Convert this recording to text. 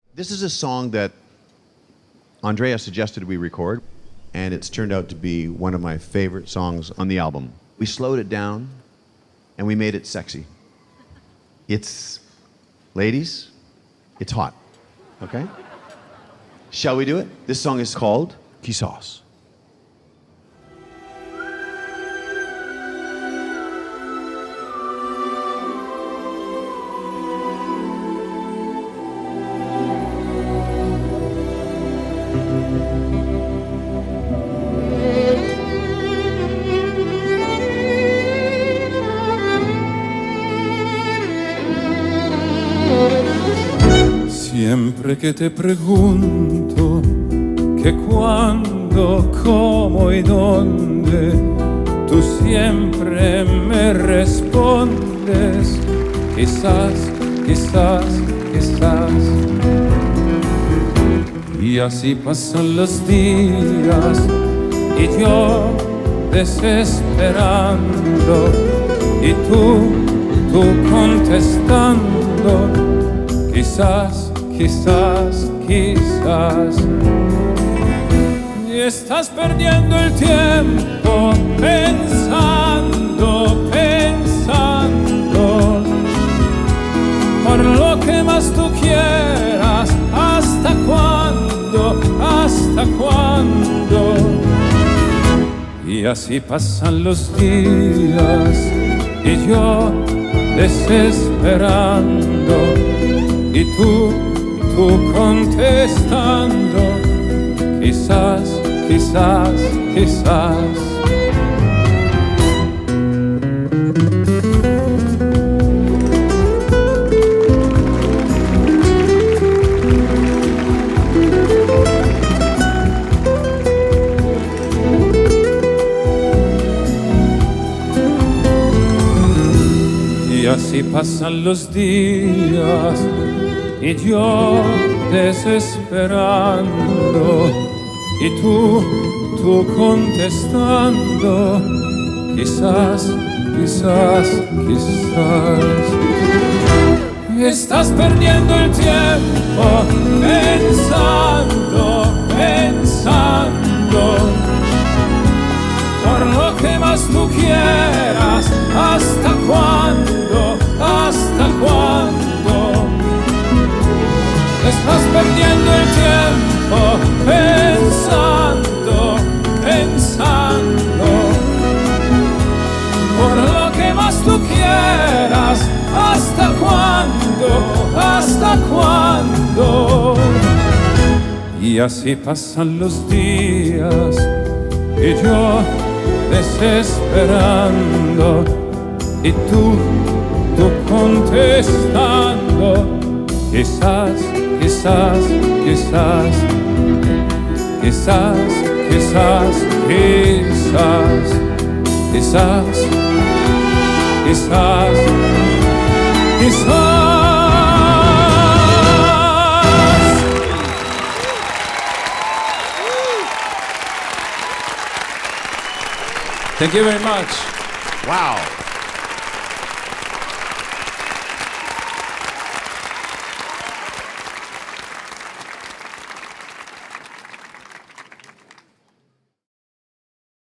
This is a song that Andrea suggested we record, and it's turned out to be one of my favorite songs on the album. We slowed it down, and we made it sexy. Ladies, it's hot, okay? Shall we do it? This song is called Quizás. Siempre que te pregunto que cuándo, cómo y dónde, tú siempre me respondes quizás, quizás, quizás. Y así pasan los días y yo desesperando y tú contestando quizás, quizás, quizás. Y estás perdiendo el tiempo pensando, pensando por lo que más tú quieras. ¿Hasta cuándo? ¿Hasta cuándo? Y así pasan los días y yo desesperando y tú contestando quizás, quizás, quizás. Y así pasan los días y yo desesperando y tú contestando quizás, quizás, quizás. Estás perdiendo el tiempo pensando, pensando por lo que más tú quieras. ¿Hasta cuándo? ¿Hasta cuándo? Estás perdiendo el tiempo pensando, pensando por lo que más tú quieras. ¿Hasta cuándo? ¿Hasta cuándo? Y así pasan los días y yo desesperando y tú contestando quizás, quizás, quizás, quizás, quizás, quizás, quizás, quizás, quizás. Thank you very much. Wow.